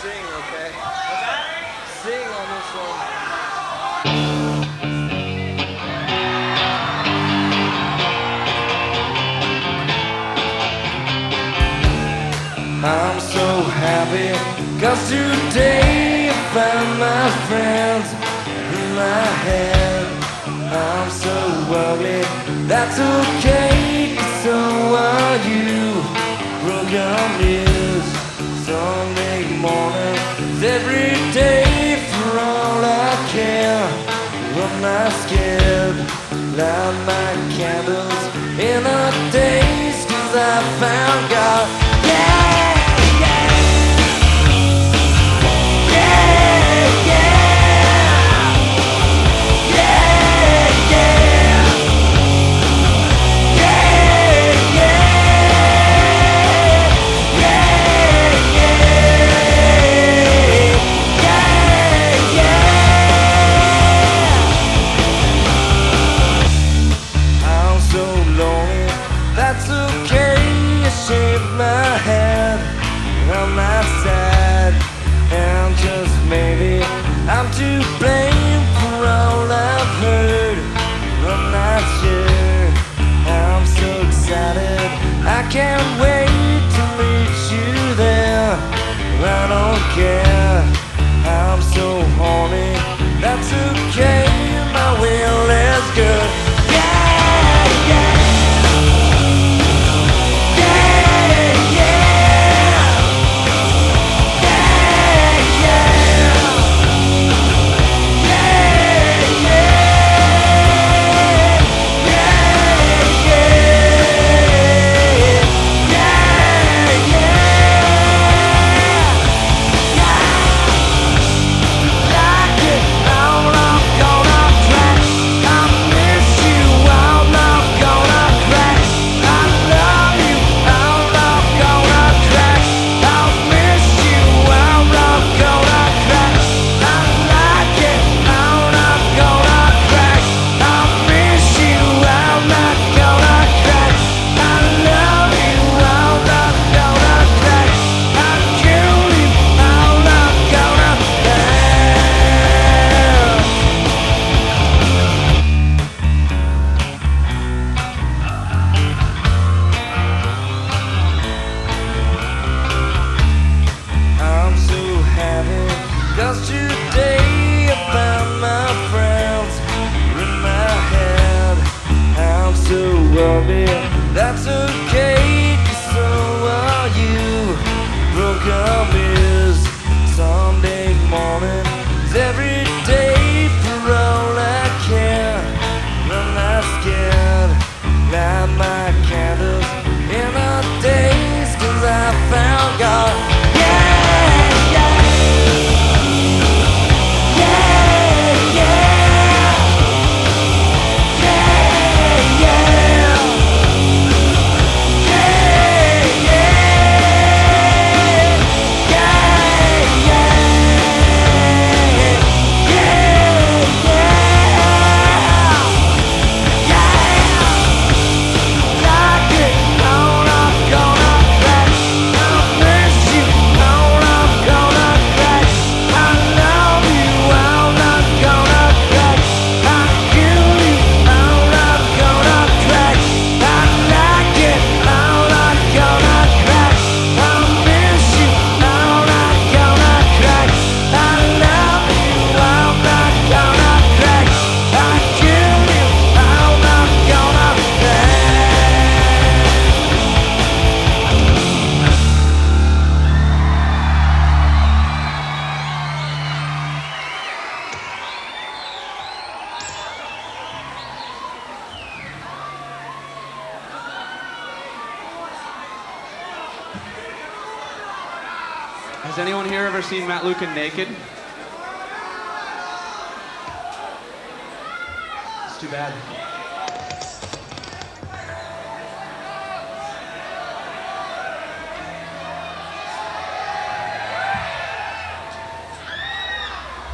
sing, okay? What's that? Sing on this one. I'm so happy, 'cause today I found my friends in my head. I'm so ugly, that's okay, 'cause so are you. Broken news, Sunday morning, every day for all I care. I'm not scared, light my candles in a daze, 'cause I found God. That's okay, I shaved my head. I'm not sad, and just maybe I'm to blame for all I've heard. I'm not sure, I'm so excited, I can't wait to meet you there. I don't care, I'm so horny, that's okay, my will is good. Cause today I found my friends in my head. I'm so ugly, that's okay, 'cause so are you. Broken is Sunday morning, every day for all I care. I'm not scared, light my candles in a daze, 'cause I found God. Has anyone here ever seen Matt Lukin naked? It's too bad.